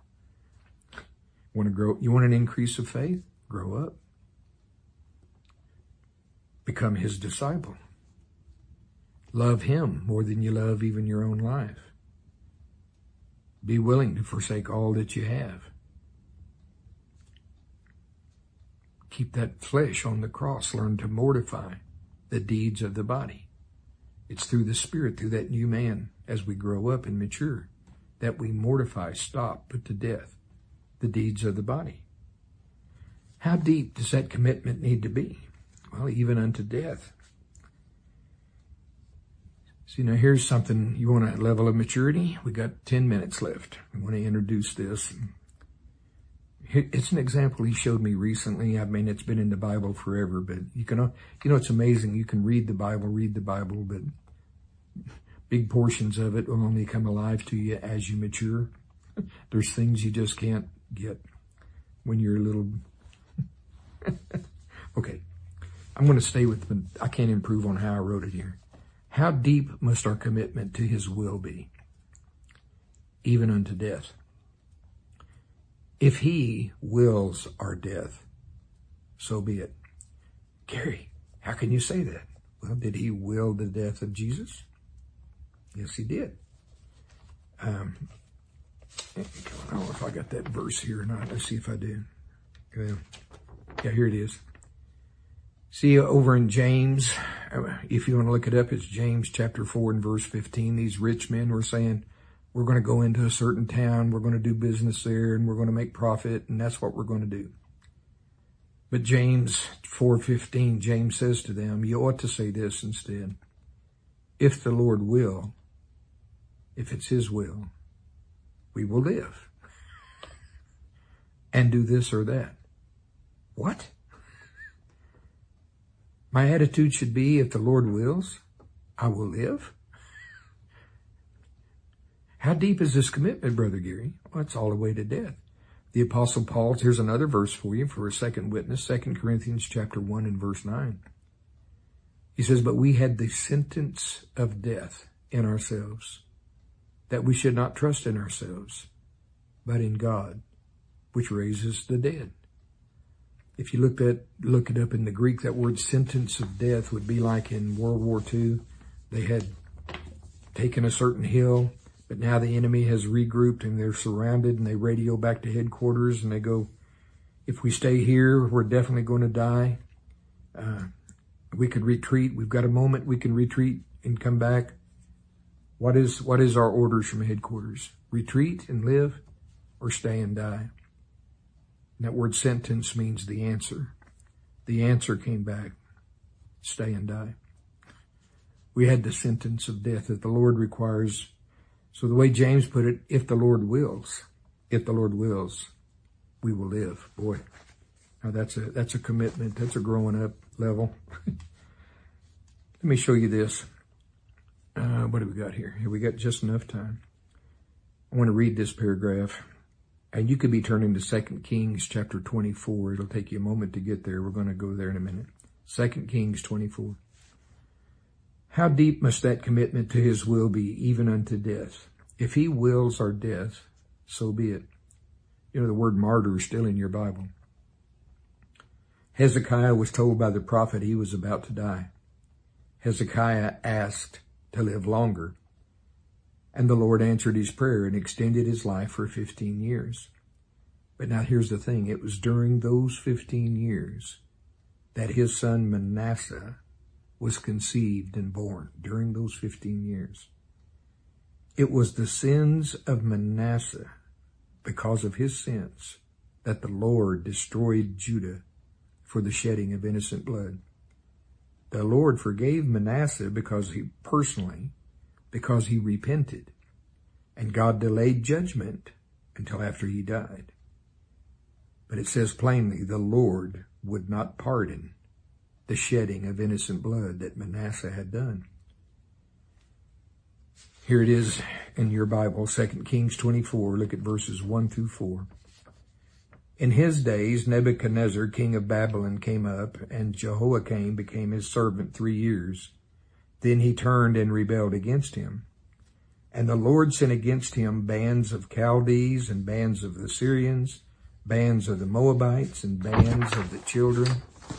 Speaker 1: Want to grow? You want an increase of faith? Grow up. Become his disciple. Love him more than you love even your own life. Be willing to forsake all that you have. Keep that flesh on the cross. Learn to mortify the deeds of the body. It's through the Spirit, through that new man, as we grow up and mature, that we mortify, stop, put to death the deeds of the body. How deep does that commitment need to be? Well, even unto death. See, now here's something. You want a level of maturity? We got ten minutes left. I want to introduce this. It's an example he showed me recently. I mean, it's been in the Bible forever, but you can, you know, it's amazing. You can read the Bible, read the Bible, but big portions of it will only come alive to you as you mature. There's things you just can't get when you're a little. Okay. I'm going to stay with, I can't improve on how I wrote it here. How deep must our commitment to his will be, even unto death? If he wills our death, so be it. Gary, how can you say that? Well, did he will the death of Jesus? Yes, he did. Um, I don't know if I got that verse here or not. Let's see if I do. Well, yeah, here it is. See, over in James, if you want to look it up, it's James chapter four and verse fifteen. These rich men were saying, we're going to go into a certain town, we're going to do business there, and we're going to make profit, and that's what we're going to do. But James four fifteen, James says to them, you ought to say this instead. If the Lord will, if it's his will, we will live and do this or that. What? My attitude should be, if the Lord wills, I will live. How deep is this commitment, Brother Gary? Well, it's all the way to death. The Apostle Paul, here's another verse for you for a second witness, Second Corinthians chapter one and verse nine. He says, but we had the sentence of death in ourselves, that we should not trust in ourselves, but in God, which raises the dead. If you look at, look it up in the Greek, that word sentence of death would be like in World War Two. They had taken a certain hill, but now the enemy has regrouped and they're surrounded, and they radio back to headquarters and they go, if we stay here, we're definitely going to die. Uh, we could retreat. We've got a moment. We can retreat and come back. What is, what is our orders from headquarters? Retreat and live, or stay and die? And that word sentence means the answer. The answer came back. Stay and die. We had the sentence of death that the Lord requires. So the way James put it, if the Lord wills, if the Lord wills, we will live. Boy, now that's a, that's a commitment. That's a growing up level. Let me show you this. Uh, what do we got here? Here we got just enough time. I want to read this paragraph. And you could be turning to Second Kings chapter twenty-four. It'll take you a moment to get there. We're going to go there in a minute. Second Kings twenty-four. How deep must that commitment to his will be, even unto death? If he wills our death, so be it. You know, the word martyr is still in your Bible. Hezekiah was told by the prophet he was about to die. Hezekiah asked to live longer. And the Lord answered his prayer and extended his life for fifteen years. But now here's the thing. It was during those fifteen years that his son Manasseh was conceived and born. During those fifteen years. It was the sins of Manasseh, because of his sins, that the Lord destroyed Judah for the shedding of innocent blood. The Lord forgave Manasseh because he personally because he repented, and God delayed judgment until after he died. But it says plainly, the Lord would not pardon the shedding of innocent blood that Manasseh had done. Here it is in your Bible, Second Kings twenty-four. Look at verses one through four. In his days, Nebuchadnezzar, king of Babylon, came up, and Jehoiakim became his servant three years. Then he turned and rebelled against him. And the Lord sent against him bands of Chaldees and bands of the Syrians, bands of the Moabites and bands of the children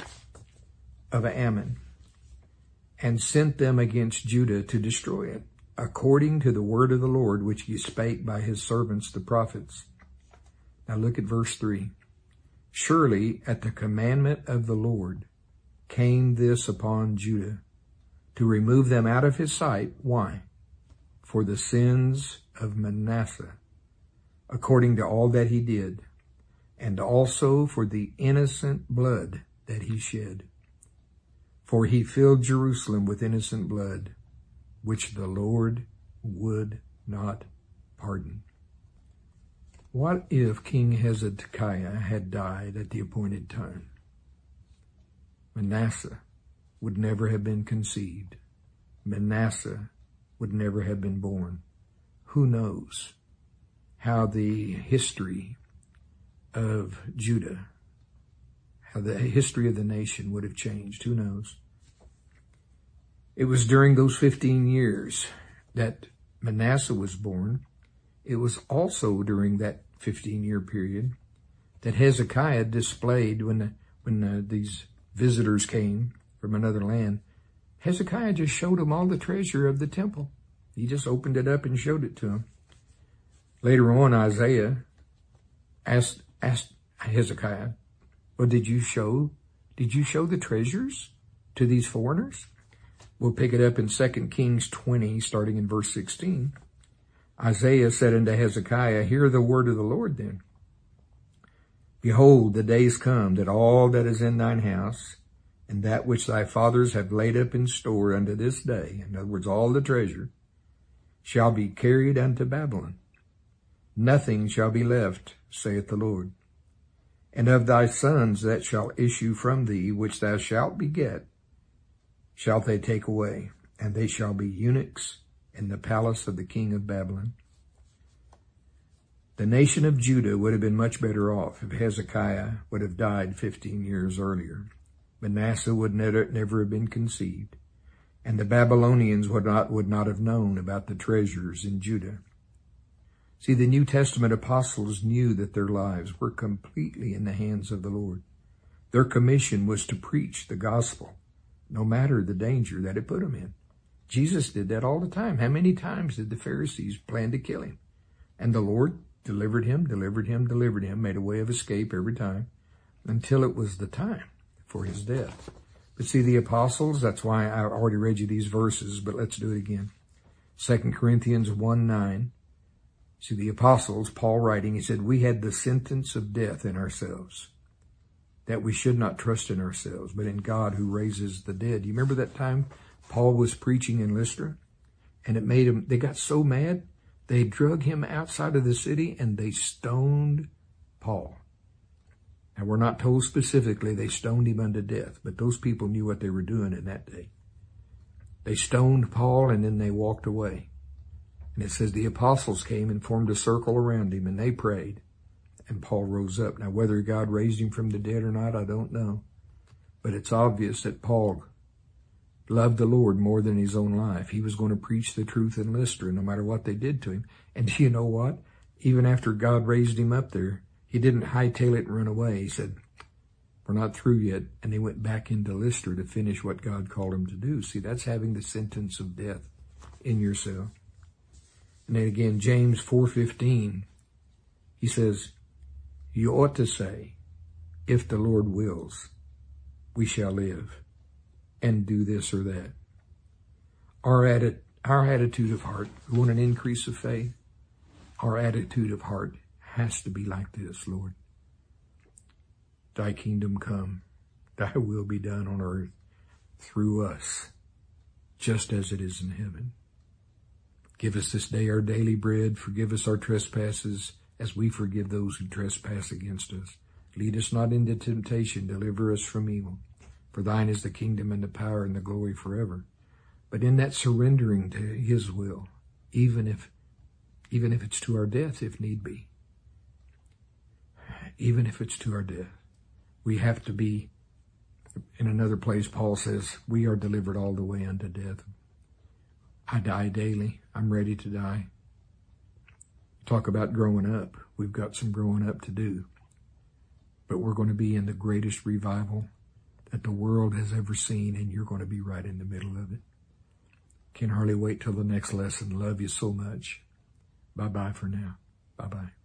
Speaker 1: of Ammon, and sent them against Judah to destroy it. according to the word of the Lord, which he spake by his servants the prophets. Now look at verse three. Surely at the commandment of the Lord came this upon Judah, to remove them out of his sight. Why? For the sins of Manasseh, according to all that he did, and also for the innocent blood that he shed. For he filled Jerusalem with innocent blood, which the Lord would not pardon. What if King Hezekiah had died at the appointed time? Manasseh would never have been conceived. Manasseh would never have been born. Who knows how the history of Judah, how the history of the nation would have changed? Who knows? It was during those fifteen years that Manasseh was born. It was also during that fifteen-year period that Hezekiah displayed when the, when the, these visitors came from another land. Hezekiah just showed them all the treasure of the temple. He just opened it up and showed it to them. Later on, Isaiah asked, asked Hezekiah, well, did you show, did you show the treasures to these foreigners? We'll pick it up in Second Kings twenty, starting in verse sixteen. Isaiah said unto Hezekiah, hear the word of the Lord then. Behold, the days come that all that is in thine house, and that which thy fathers have laid up in store unto this day, in other words, all the treasure, shall be carried unto Babylon. Nothing shall be left, saith the Lord. And of thy sons that shall issue from thee, which thou shalt beget, shall they take away, and they shall be eunuchs in the palace of the king of Babylon. The nation of Judah would have been much better off if Hezekiah would have died fifteen years earlier. Manasseh would never, never have been conceived, and the Babylonians would not, would not have known about the treasures in Judah. See, the New Testament apostles knew that their lives were completely in the hands of the Lord. Their commission was to preach the gospel, no matter the danger that it put them in. Jesus did that all the time. How many times did the Pharisees plan to kill him? And the Lord delivered him, delivered him, delivered him, made a way of escape every time until it was the time for his death. But see, the apostles, that's why I already read you these verses, but let's do it again. Second Corinthians one nine. See, the apostles, Paul writing, he said, we had the sentence of death in ourselves, that we should not trust in ourselves, but in God who raises the dead. You remember that time Paul was preaching in Lystra, and it made him, they got so mad, they drug him outside of the city and they stoned Paul. Now, we're not told specifically they stoned him unto death, but those people knew what they were doing in that day. They stoned Paul and then they walked away. And it says the apostles came and formed a circle around him and they prayed. And Paul rose up. Now, whether God raised him from the dead or not, I don't know. But it's obvious that Paul loved the Lord more than his own life. He was going to preach the truth in Lystra, no matter what they did to him. And do you know what? Even after God raised him up there, he didn't hightail it and run away. He said, we're not through yet. And he went back into Lystra to finish what God called him to do. See, that's having the sentence of death in yourself. And then again, James four fifteen, he says, you ought to say, if the Lord wills, we shall live and do this or that. Our, atti- our attitude of heart, we want an increase of faith. Our attitude of heart has to be like this, Lord. Thy kingdom come, thy will be done on earth through us, just as it is in heaven. Give us this day our daily bread. Forgive us our trespasses as we forgive those who trespass against us. Lead us not into temptation. Deliver us from evil. For thine is the kingdom and the power and the glory forever. But in that surrendering to his will, even if, even if it's to our death, if need be, even if it's to our death, we have to be, in another place, Paul says, we are delivered all the way unto death. I die daily. I'm ready to die. Talk about growing up. We've got some growing up to do. But we're going to be in the greatest revival that the world has ever seen, and you're going to be right in the middle of it. Can hardly wait till the next lesson. Love you so much. Bye-bye for now. Bye-bye.